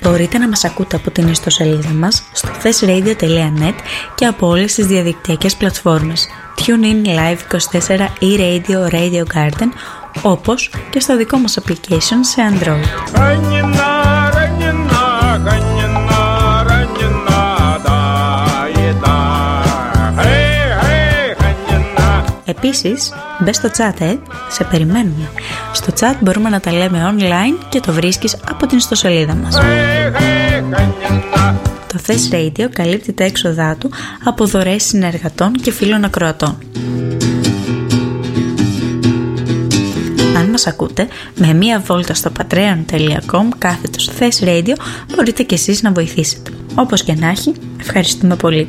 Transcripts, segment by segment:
Μπορείτε να μας ακούτε από την ιστοσελίδα μας στο thesradio.net και από όλες τις διαδικτυακές πλατφόρμες TuneIn, Live24 ή Radio, Radio Garden, όπως και στο δικό μας application σε Android. Επίσης, μπες στο chat, σε περιμένουμε. Στο chat μπορούμε να τα λέμε online και το βρίσκεις από την ιστοσελίδα μας. Το Thess Radio καλύπτει τα έξοδά του από δωρεές συνεργατών και φίλων ακροατών. Αν μας ακούτε, με μία βόλτα στο patreon.com/Thess Radio μπορείτε και εσείς να βοηθήσετε. Όπως και να έχει, ευχαριστούμε πολύ.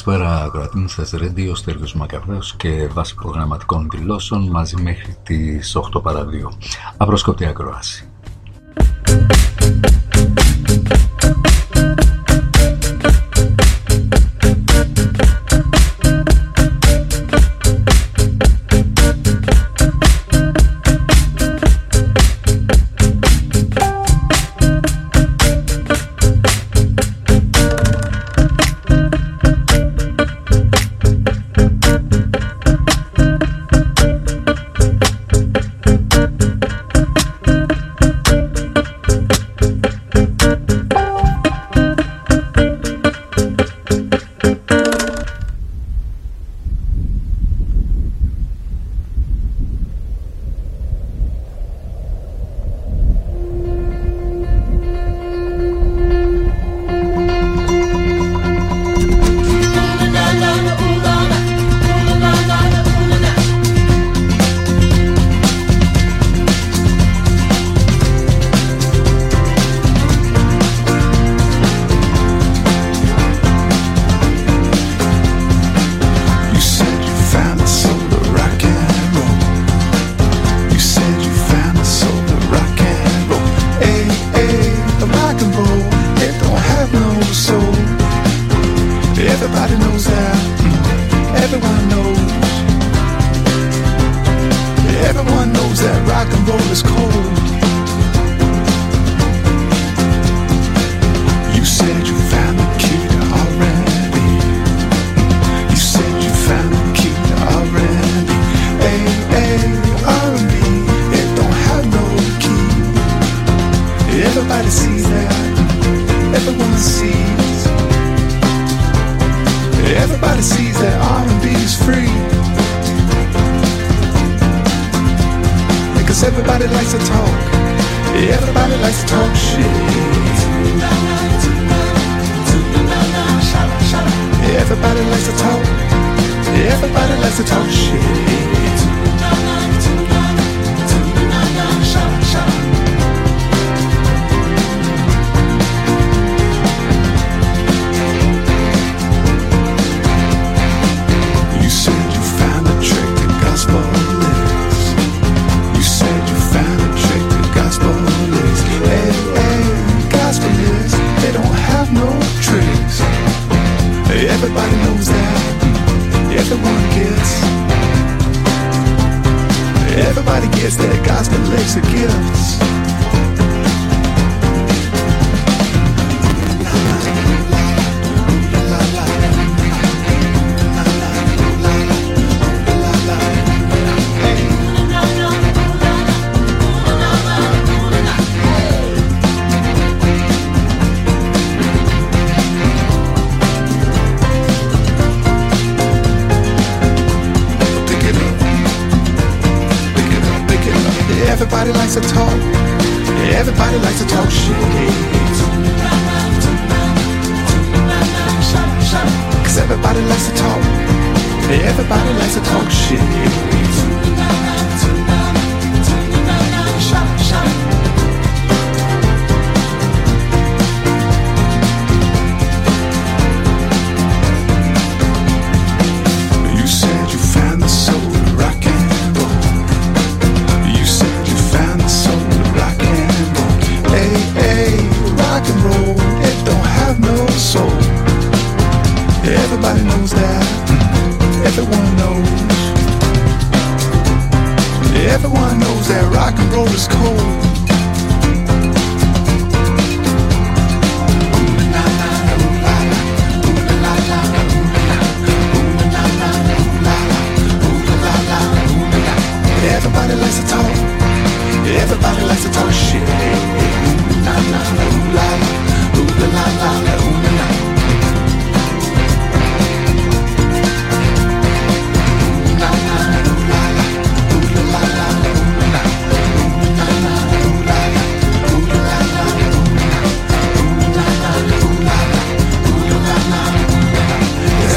Καλησπέρα ακροατή μου, σας Radio, Στέλιος Μακαρδέος και βάσει προγραμματικών δηλώσεων μαζί μέχρι τις 8 παρά 2. Απροσκοπτή ακροάση.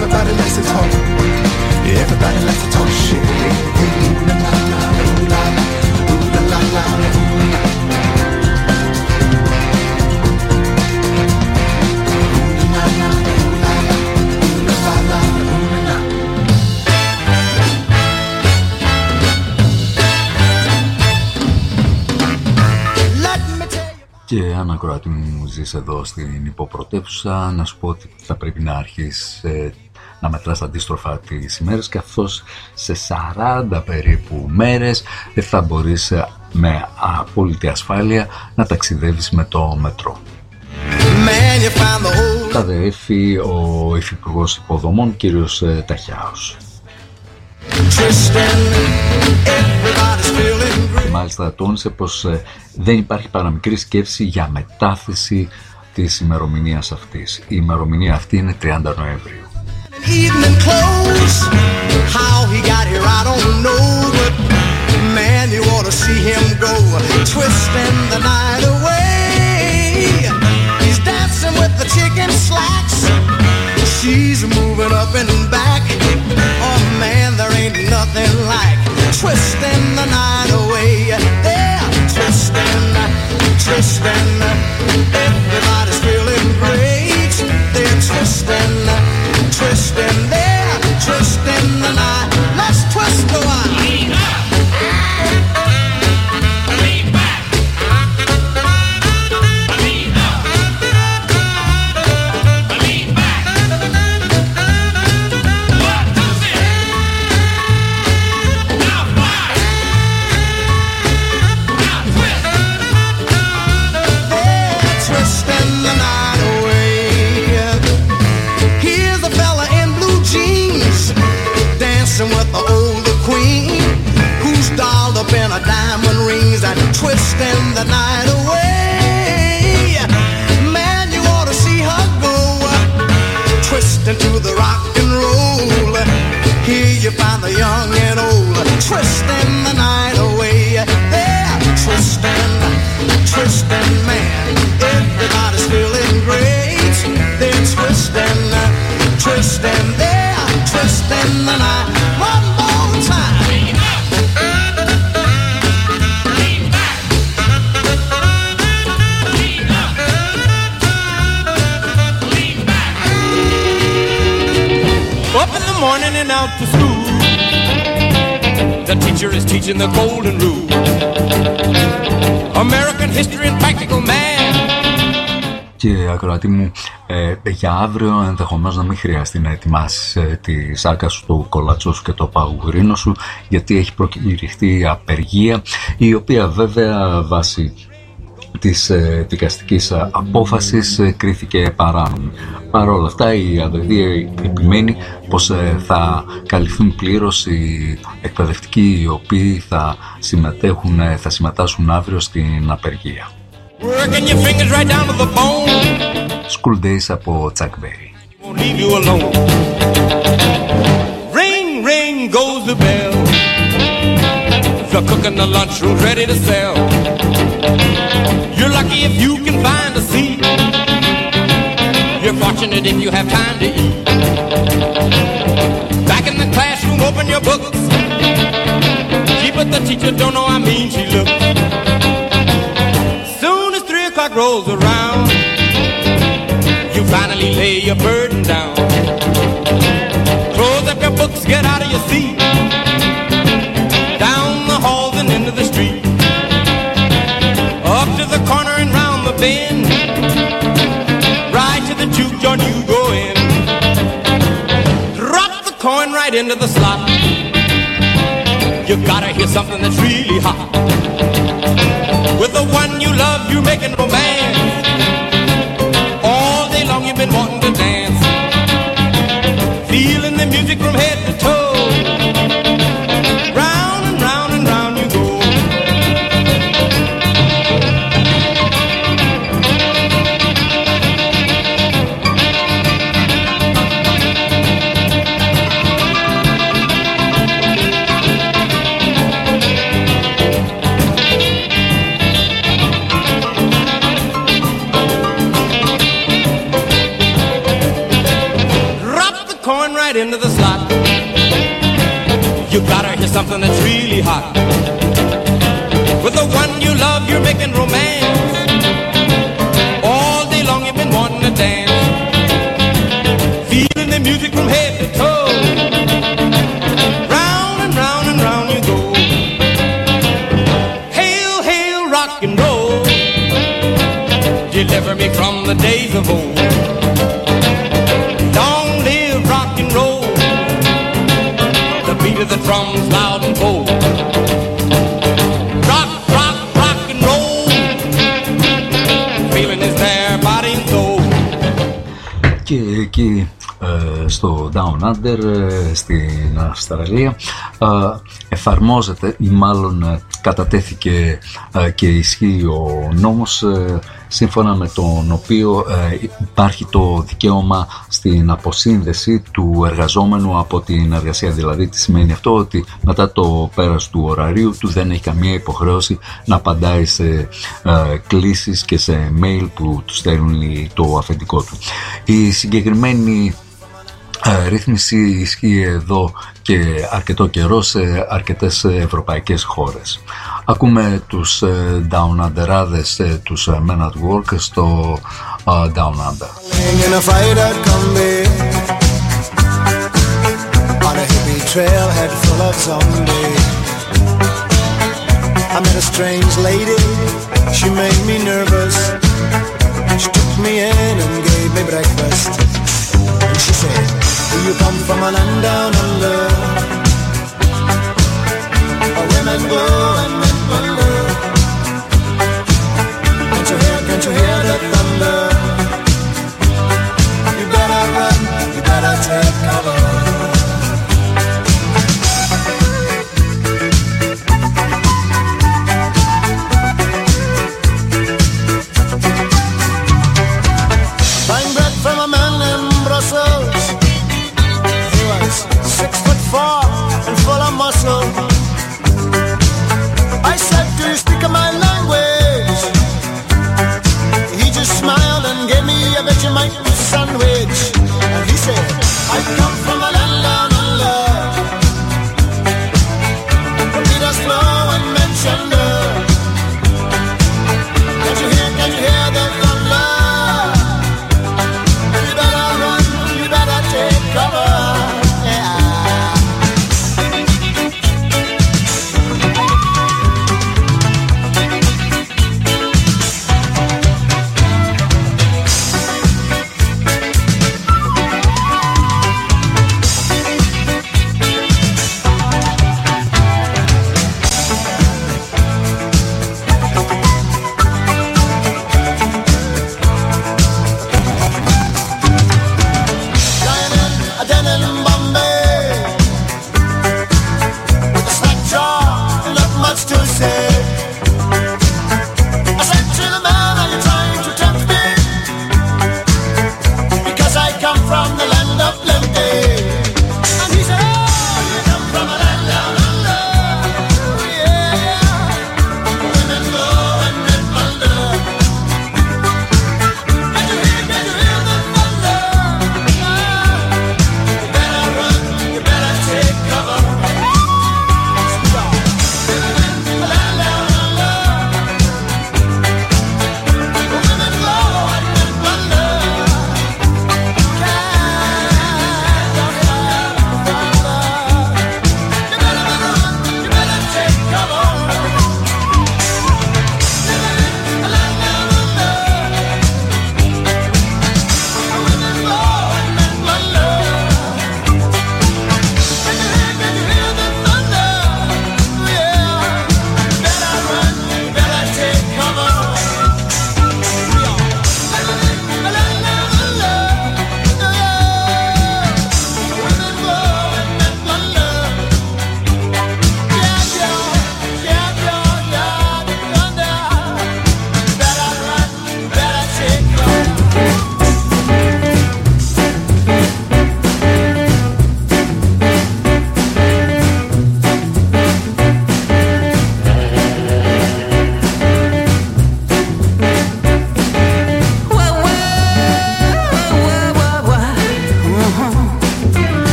Everybody likes to talk shit. Και αν ακροατή μου ζεις εδώ στην υποπρωτεύουσα, να σου πω ότι θα πρέπει να αρχίσεις να μετράς αντίστροφα τις ημέρες, καθώς σε 40 περίπου μέρες δεν θα μπορείς με απόλυτη ασφάλεια να ταξιδεύεις με το μετρό. Τα διέφη ο Υφυπουργός Υποδομών κ. Ταχιάος. Και μάλιστα τόνισε πως δεν υπάρχει παραμικρή σκέψη για μετάθεση της ημερομηνίας αυτής. Η ημερομηνία αυτή είναι 30 Νοεμβρίου. Evening clothes, how he got here I don't know, but man you ought to see him go, twisting the night away. He's dancing with the chicken slacks, she's moving up and back. Oh man, there ain't nothing like twisting the night away. They're twisting, twisting, everybody's feeling great. They're twisting, twisting, they're twisting the night. Let's twist the wine. Lean up, lean back, lean up, lean back. What does it? Now fly, now twist. They're twisting the night away. Here's a fella in blue jeans dancing with the older queen, who's dolled up in her diamond rings and twisting the night away. Man, you ought to see her go, twisting to the rock and roll. Here you find the young and old, twisting the night away. They're twisting, twisting, man, everybody's feeling great. They're twisting, twisting, they're twisting the night. One more time. Lean up, lean back, lean up, lean back. Up in the morning and out to school, the teacher is teaching the golden rule, American history and practical math. Και ακροατή μου, για αύριο ενδεχομένως να μην χρειαστεί να ετοιμάσεις τη σάκα σου, το κολατσό σου και το παγουρίνο σου, γιατί έχει προκηρυχθεί απεργία, η οποία βέβαια βάσει της δικαστικής απόφασης κρίθηκε παράνομη. Παρ' όλα αυτά η Αδεδία επιμένει πως θα καλυφθούν πλήρως οι εκπαιδευτικοί οι οποίοι θα συμμετάσχουν αύριο στην απεργία. Working your fingers right down to the bone. School Days από Chuck Berry. Won't leave you alone. Ring, ring goes the bell. The cook in the lunchroom's ready to sell. You're lucky if you can find a seat. You're fortunate if you have time to eat. Back in the classroom, open your books. Gee, but the teacher don't know how mean she looks. Rolls around, you finally lay your burden down. Close up your books, get out of your seat. Down the halls and into the street. Up to the corner and round the bend. Right to the juke joint you go in. Drop the coin right into the slot. You gotta hear something that's really hot. With the one you love, you're making romance. All day long you've been wanting to dance. Feeling the music from head to toe. Round and round and round you go. Into the slot. You gotta hear something that's really hot. With the one you love, you're making romance. All day long you've been wanting to dance. Feeling the music from head to toe. Round and round and round you go. Hail, hail, rock and roll. days of old. Long live rock and roll, the beat of the drums loud and bold. Rock, rock, rock and roll, feeling is their body and soul. Και εκεί στο Down Under στην Αυστραλία εφαρμόζεται ή μάλλον κατατέθηκε και ισχύει ο νόμος σύμφωνα με τον οποίο υπάρχει το δικαίωμα στην αποσύνδεση του εργαζόμενου από την εργασία. Δηλαδή τι σημαίνει αυτό? Ότι μετά το πέρας του ωραρίου του δεν έχει καμία υποχρέωση να απαντάει σε κλήσεις και σε mail που του στέλνει το αφεντικό του. Η συγκεκριμένη ρύθμιση ισχύει εδώ και αρκετό καιρό σε αρκετές ευρωπαϊκές χώρες. Ακούμε τους Down Underάδες, τους Men at Work στο Down Under. In a fighter combi on a hippie trailhead full of zombies, I met a strange lady, she made me nervous. She took me in and gave me breakfast. And she said, do you come from a land down under, where women go and men wonder? Can't you hear the thunder? You better run, you better take cover. Buying bread from a man in Brussels. He was 6'4" and full of muscle. I said, do you speak my language? He just smiled and gave me a Vegemite sandwich. And he said, I come from a land down under, where leaders flow and men gender. Can you hear the thunder? You better run, you better take cover.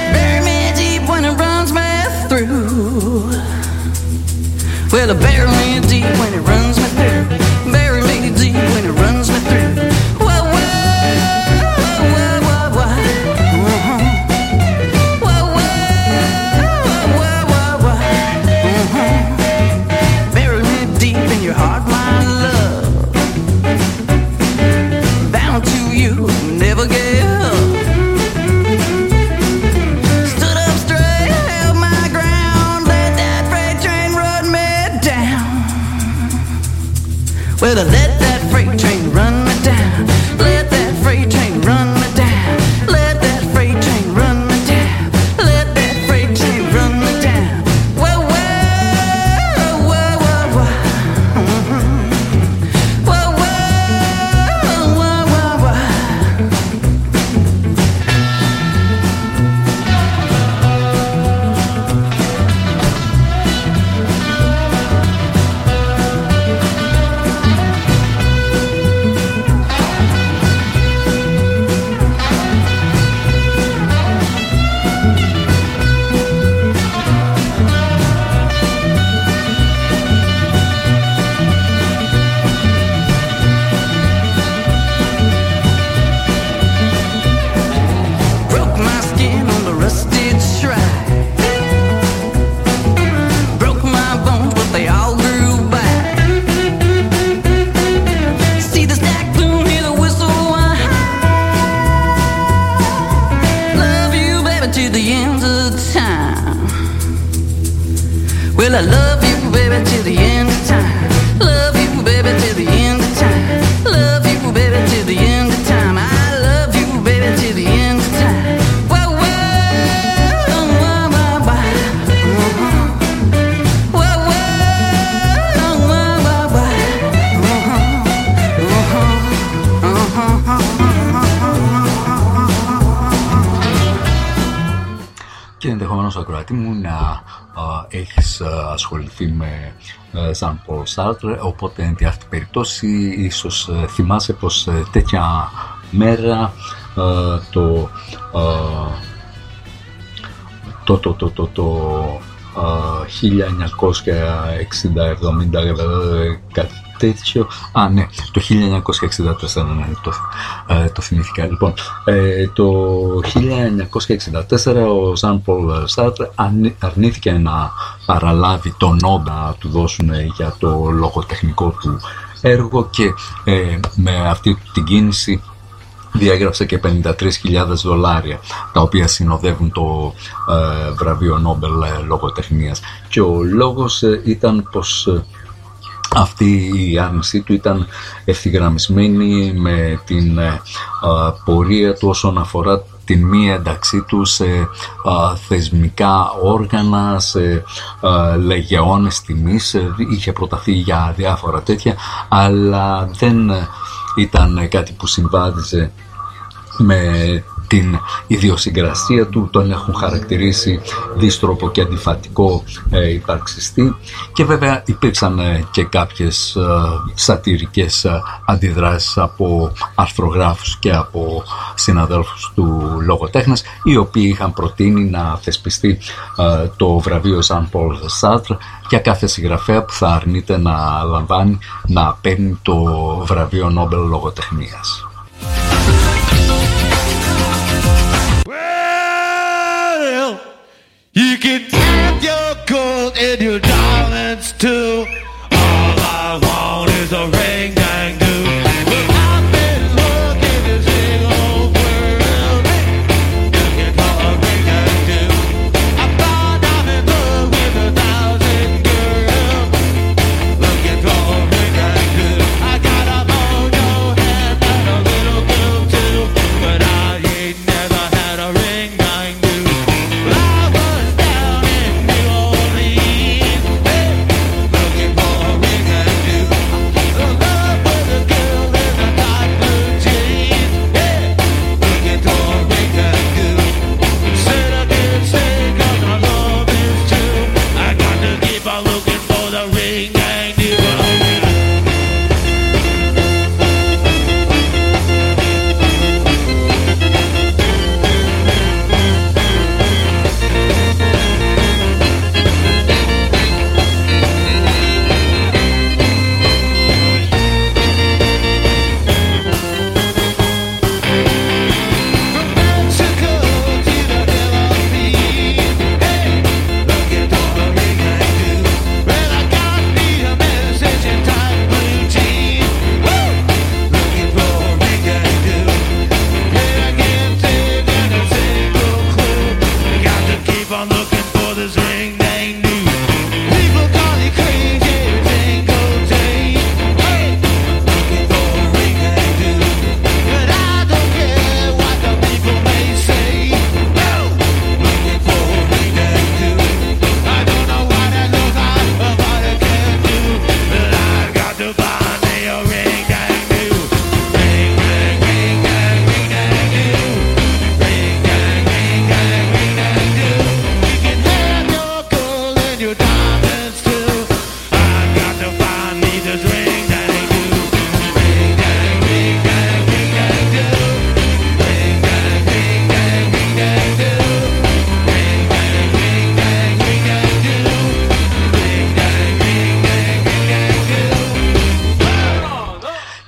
Well, bury me Well, let that freight train run me down. Let that freight train run me down. Let that freight train run me down. Let that freight train run me down. Whoa, whoa, whoa, whoa, whoa. Whoa, whoa, whoa, whoa, whoa. Broke my skin on the rusted shrine. Broke my bones, but they all grew back. See the stack boom, hear the whistle whine. Love you, baby, to the end of time. Well, I love you, baby, to the end of time. Love you, baby, to the end of time. Love you, baby, to the end of time. I love you, baby, to the end of time. Whoa, whoa, whoa, whoa, whoa. Whoa, whoa, whoa, whoa, Και ενδεχομένως ο ακροατή μου να έχεις ασχοληθεί με Ζαν Πολ Σάρτρ, οπότε εν τη αυτή περίπτωση ίσως θυμάσαι πως τέτοια μέρα το 1960-70 κάτι τέτοιο. Ναι, το 1964 το θυμήθηκα. Λοιπόν, το 1964 ο Ζαν Πολ Σάρτρ αρνήθηκε να παραλάβει τον Νόμπελ να του δώσουν για το λογοτεχνικό του έργο και με αυτή την κίνηση διαγράψε και $53,000, τα οποία συνοδεύουν το βραβείο Νόμπελ λογοτεχνίας. Και ο λόγος ήταν πως αυτή η άρνησή του ήταν ευθυγραμμισμένη με την πορεία του όσον αφορά την μη ένταξή του σε θεσμικά όργανα, σε λεγεώνες τιμής. Είχε προταθεί για διάφορα τέτοια, αλλά δεν ήταν κάτι που συμβάδιζε με την ιδιοσυγκρασία του. Τον έχουν χαρακτηρίσει δίστροπο και αντιφατικό υπαρξιστή, και βέβαια υπήρξαν και κάποιες σατυρικές αντιδράσεις από αρθρογράφους και από συναδέλφους του λογοτέχνας, οι οποίοι είχαν προτείνει να θεσπιστεί το βραβείο Ζαν Πολ Σάρτρ για κάθε συγγραφέα που θα αρνείται να λαμβάνει, να παίρνει το βραβείο Νόμπελ λογοτεχνίας. You can have your gold and your diamonds too. All I want is a ring dang do. But I've been looking this big old world, looking for a ring dang do. I thought I'm in love with 1,000 girls, looking for a ring dang do. I got a mojo hand and a little girl too, but I ain't never had a ring dang do. I was down in New Orleans.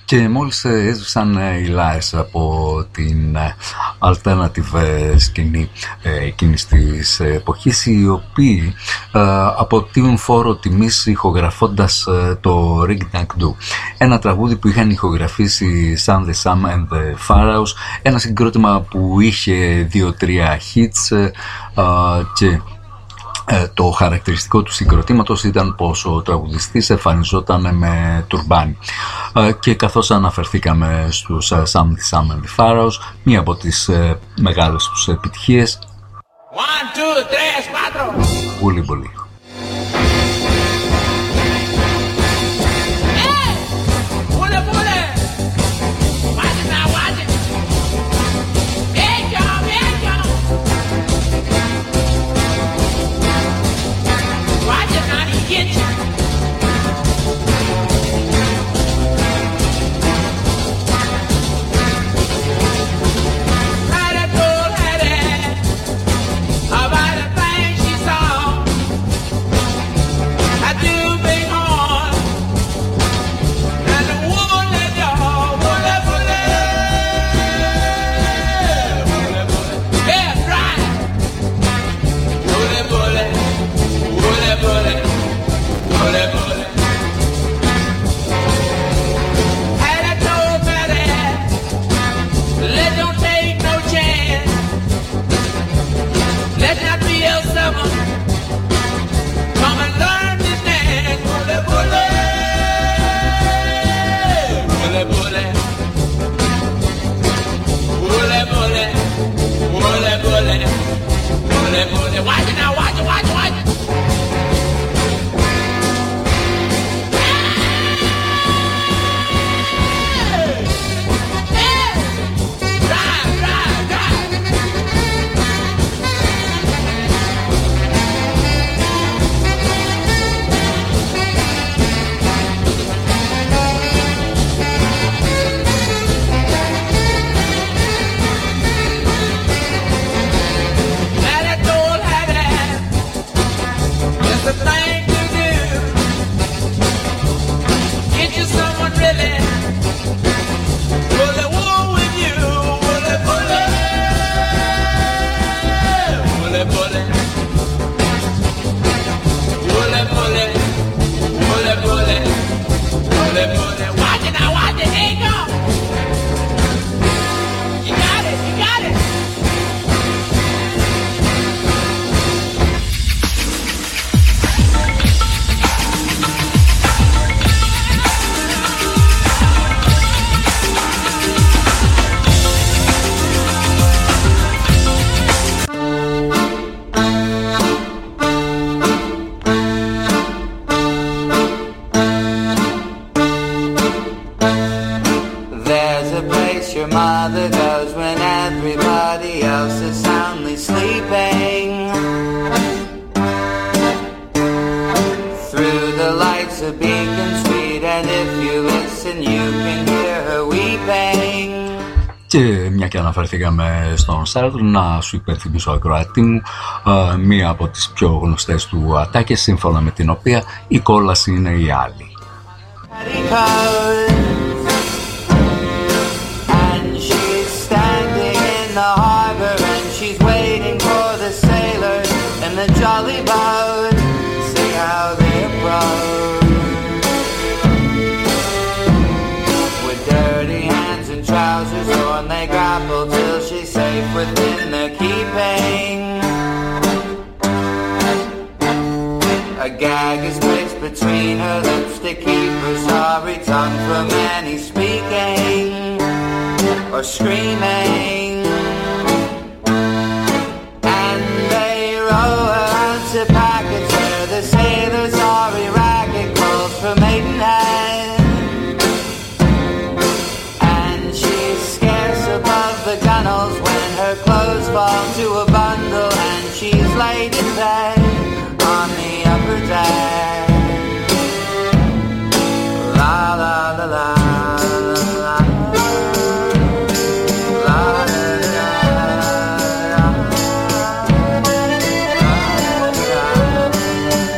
Και μόλις έσβησαν οι λάες από την alternative σκηνή εκείνης της εποχής, οι οποίοι αποτείουν φόρο τιμής ηχογραφώντας το Ring Dang Do, ένα τραγούδι που είχαν ηχογραφήσει σαν The Sam and the Pharaohs, ένα συγκρότημα που είχε 2-3 hits και το χαρακτηριστικό του συγκροτήματος ήταν πως ο τραγουδιστής εμφανιζόταν με τουρμπάνι. Και καθώς αναφερθήκαμε στους Sam and the Pharaohs, μία από τις μεγάλες τους επιτυχίες, 1, 2, 3, 4. Bully Bully. Και μια και αναφερθήκαμε στον Σάρτρ, να σου υπενθυμίσω, ακροατή μου, μία από τις πιο γνωστές του ατάκες, σύμφωνα με την οποία η κόλαση είναι η άλλη. Trousers on, they grapple till she's safe within their keeping. A gag is placed between her lips to keep her sorry tongue from any speaking or screaming. And they row her onto packets where the sailor's sorry racket calls for Maidenhead. The gunnels when her clothes fall to a bundle and she's laid in bed on the upper deck. La la la la la la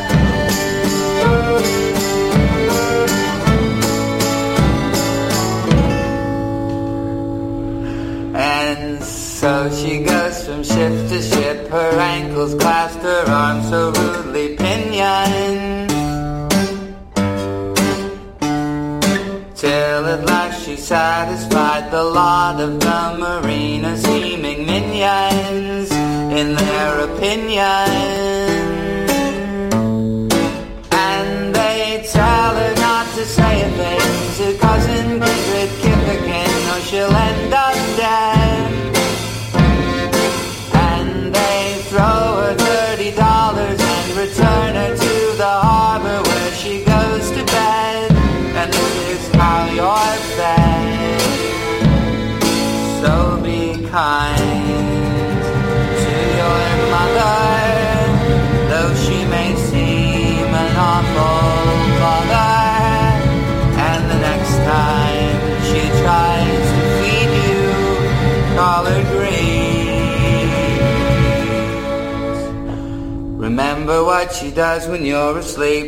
la. she goes from ship to ship, her ankles clasped, her arms so rudely pinioned, till at last she satisfied the lot of the marina seeming minions in their opinion. And they tell her not to say a thing to cousin Kindred Kippikin, or she'll end up dead. And they throw her $30 and return her to the harbor where she goes to bed. And this is how you're fed. So be kind to your mother, though she may seem an awful mother. And the next time she tries to feed you, call her Grease. Remember what she does when you're asleep.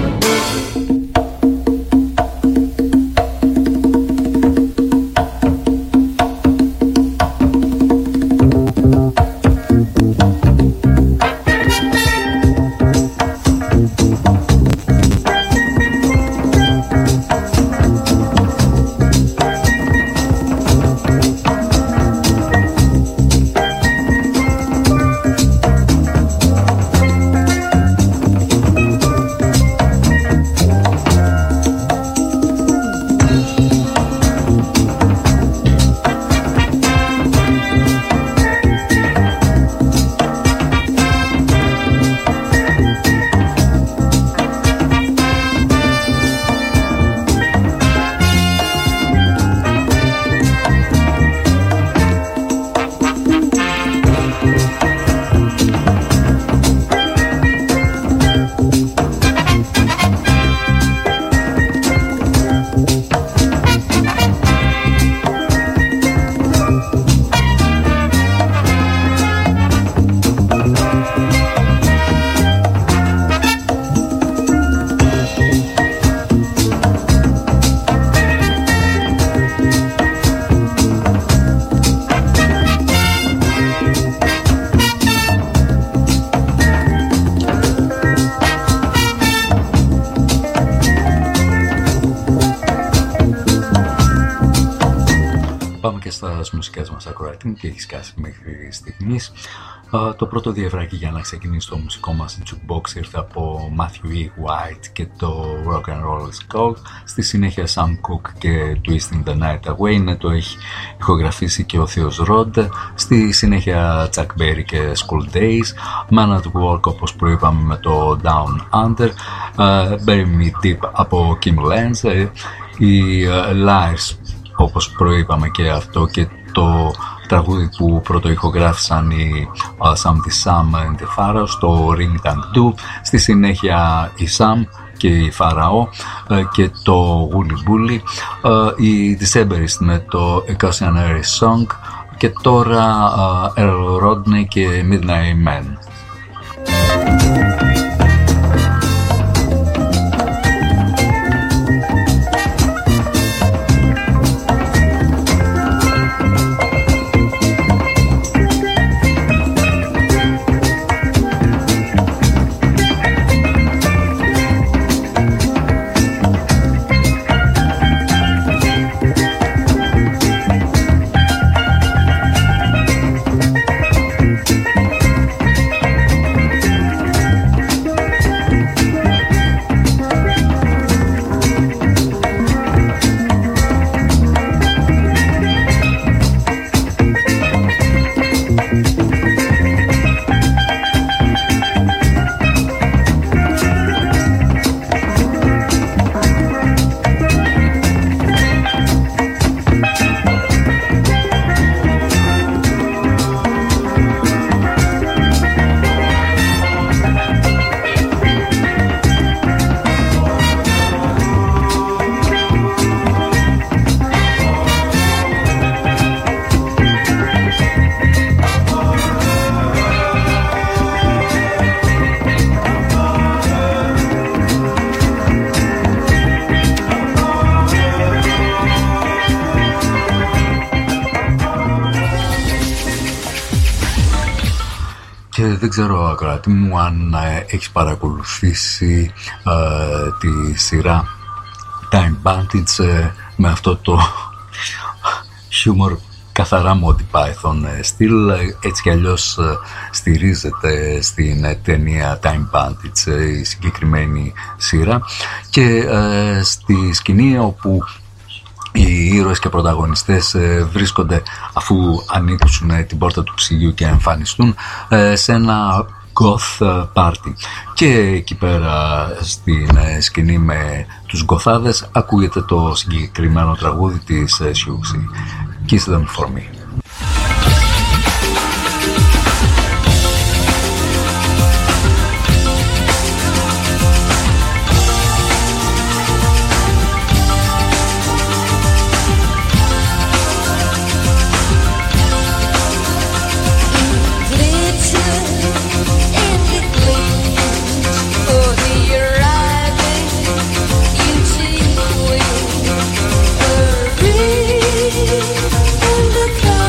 Στις μουσικές μας ακροατήν και έχει σκάσει μέχρι στιγμής. Το πρώτο διευράκι για να ξεκινήσει το μουσικό μας jukebox ήρθε από Matthew E. White και το Rock and Roll is Cold. Στη συνέχεια Sam Cooke και Twisting the Night Away, το έχει ηχογραφήσει και ο Θείος Ροντ. Στη συνέχεια Chuck Berry και School Days, Man at Work όπως προείπαμε με το Down Under, Bury Me Deep από Kim Lenz, οι Liars όπως προείπαμε και αυτό, και το τραγούδι που πρωτοηχογράφησαν οι Sam and the Pharaohs, το Ring Tank 2. Στη συνέχεια η Sam και η Φαραώ και το Woolly Bully, η Decemberist με το A Cautionary Song, και τώρα Earl Rodney και Midnight Man. Και δεν ξέρω, ακροατή μου, αν έχεις παρακολουθήσει τη σειρά Time Bandits με αυτό το χιούμορ καθαρά Monty Python στυλ. Έτσι κι αλλιώς στηρίζεται στην ταινία Time Bandits η συγκεκριμένη σειρά, και στη σκηνή όπου οι ήρωες και πρωταγωνιστές βρίσκονται, αφού ανοίξουν την πόρτα του ψυγείου και εμφανιστούν, σε ένα goth party, και εκεί πέρα στην σκηνή με τους γκοθάδες ακούγεται το συγκεκριμένο τραγούδι της Siouxsie, Kiss Them For Me. In the car.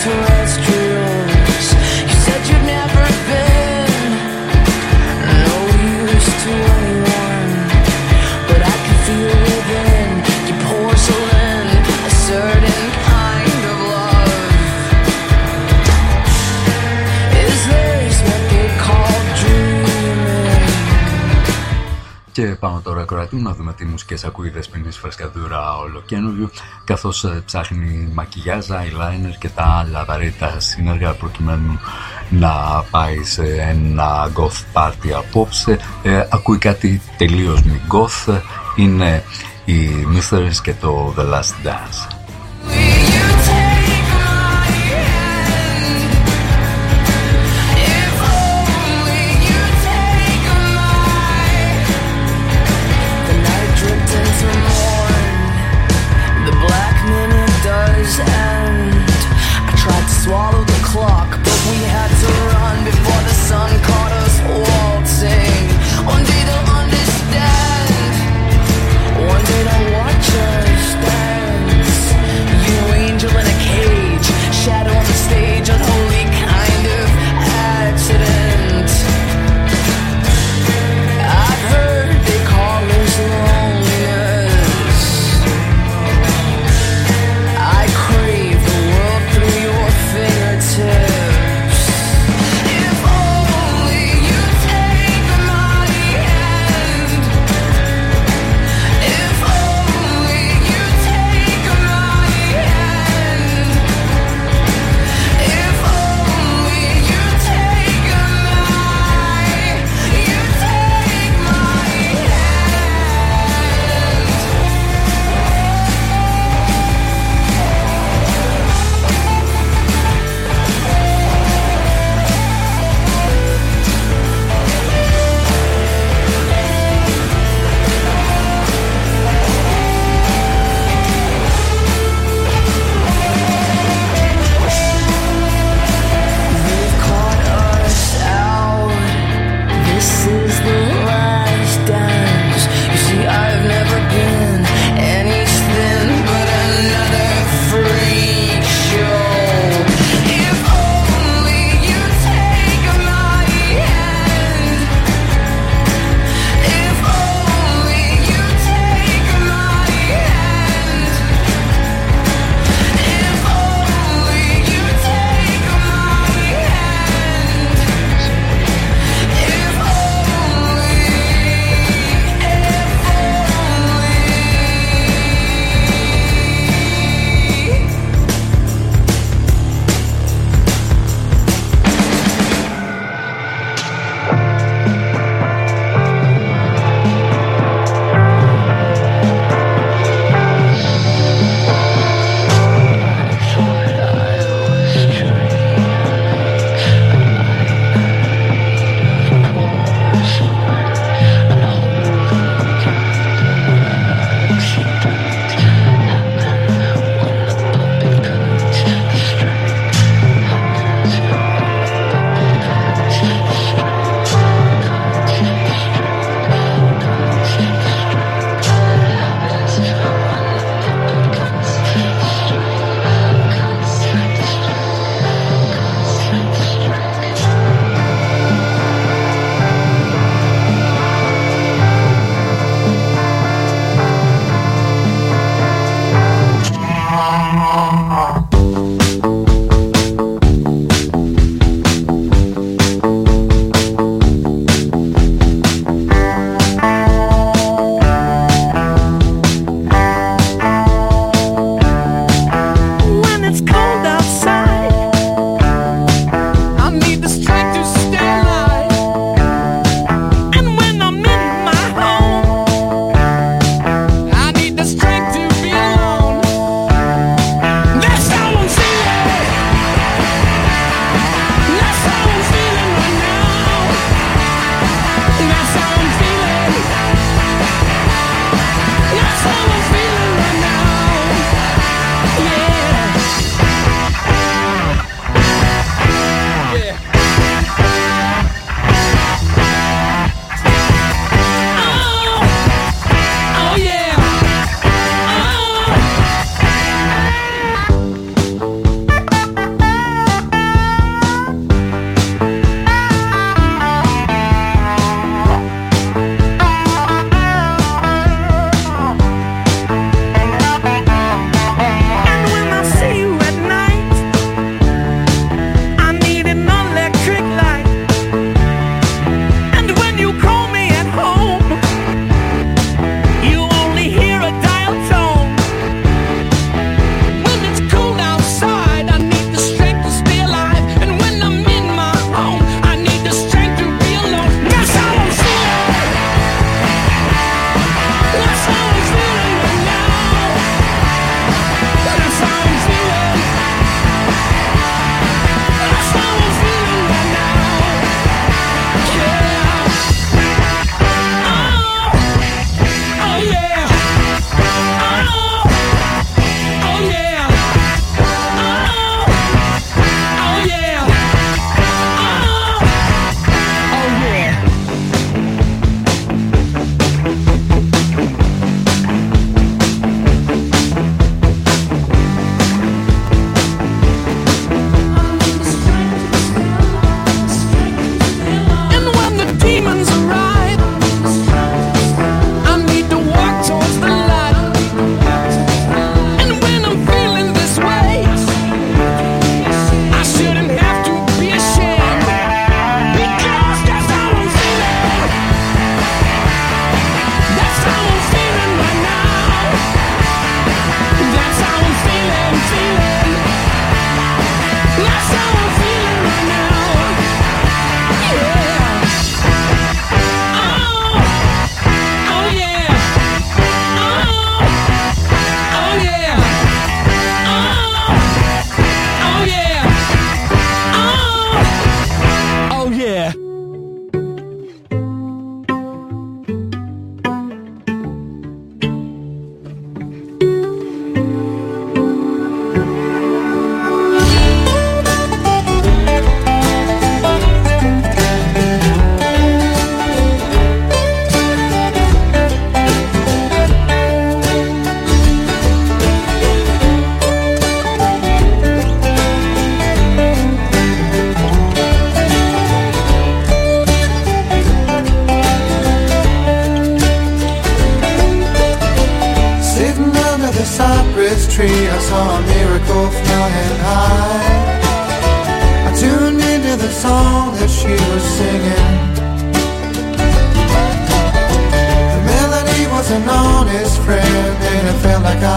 extraterrestrials. You said you'd never been no use to anyone, but I can feel within your porcelain a certain kind of love. Is this what they call dreaming? Και πάμε τώρα κορατή να δούμε τι μουσικές ακούει η Δεσποινής Φρεσκαδούρα ολοκένουργιου, καθώς ψάχνει μακιγιάζ, eyeliner και τα άλλα απαραίτητα σύνεργα προκειμένου να πάει σε ένα goth party απόψε. Ακούει κάτι τελείως μη goth, είναι οι Mysteries και το The Last Dance. Swallow the clock, but we had to run before the sun caught us waltzing. One day they'll understand, one day they'll watch us dance.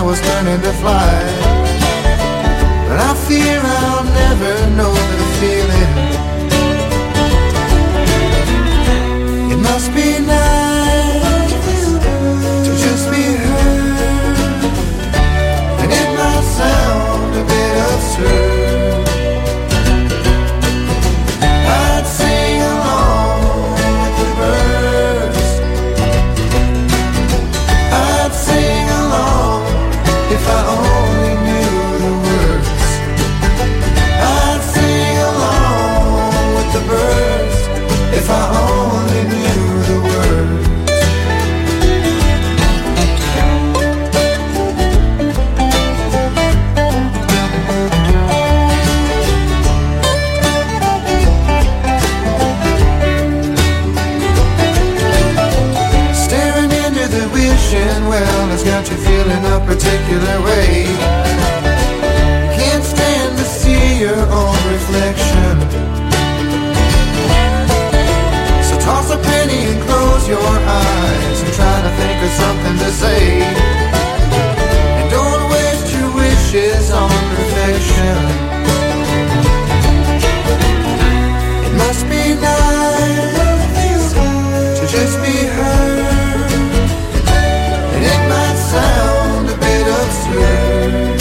was learning to fly. But I fear I'll never know the feeling. It must be nice to just be heard, and it might sound a bit absurd. I'd sing along with the birds. I'd sing along if I only knew the words. I'd sing along with the birds if I only knew the words. Staring into the wishing well has got you feeling a particular way. Can't stand to see your own reflection. So toss a penny and close your eyes and try to think of something to say. And don't waste your wishes on perfection. It must be nice to just be heard, and it might sound a bit absurd.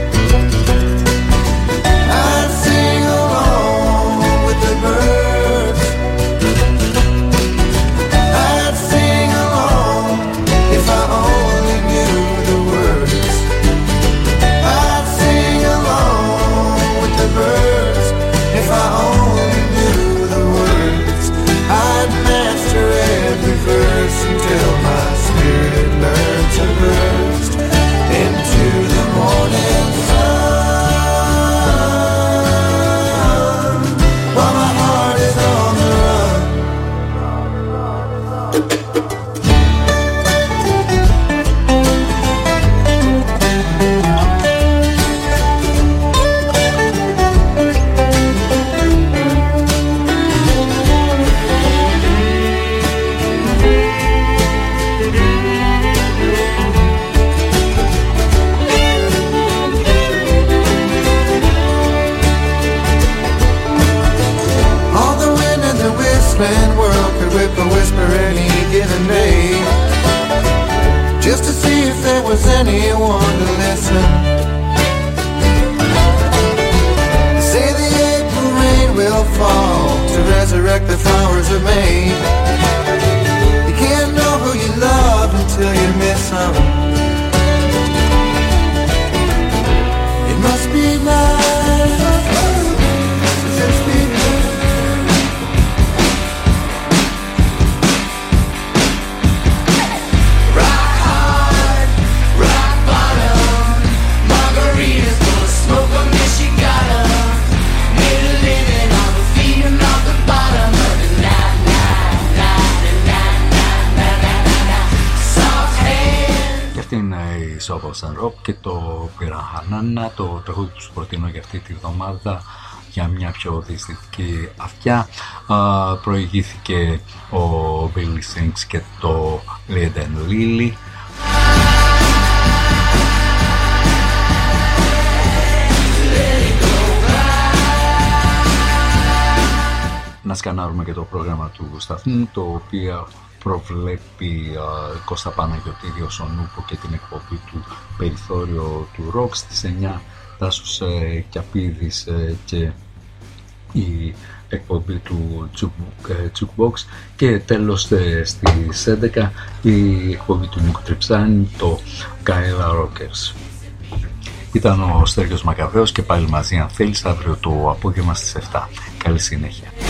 I'd sing along with the birds. I'd sing along if I only knew the words. I'd sing along with the birds if I only knew the words. I'd master every verse until my spirit learned to burst into the morning sun, while my heart is on the run. All the wind in the whistling world could whip a whisper any given day, just to see if there was anyone to listen. They say the April rain will fall to resurrect the flowers of May. You can't know who you love until you miss them. It must be nice to just be heard. Rock hard, rock bottom, margaritas full of smoke on Michigata. Made a living on the feeding off the bottom of the night, night, night, night, night, night, night, night. Soft hands. Και αυτή είναι η Soul and Rock και το Piranha. Το τραγούδι που σου προτείνω για αυτή τη βδομάδα για μια πιο διαισθητική αυτιά. Προηγήθηκε ο Billy Sings και το Lead and Lily. Να σκανάρουμε και το πρόγραμμα του σταθμού, το οποίο προβλέπει Κώστα Παναγιωτήδη στον Νούπο και την εκπομπή του Περιθώριο του Ροκ. Στις 9 Τάσος Κιαπίδης και η εκπομπή του Jukebox, και τέλος στις 11 η εκπομπή του Νίκου Τριψάνη, το Kaela Rockers. Ήταν ο Στέργιος Μακαβαίος και πάλι μαζί αν θέλεις αύριο το απόγευμα στις 7. Καλή συνέχεια.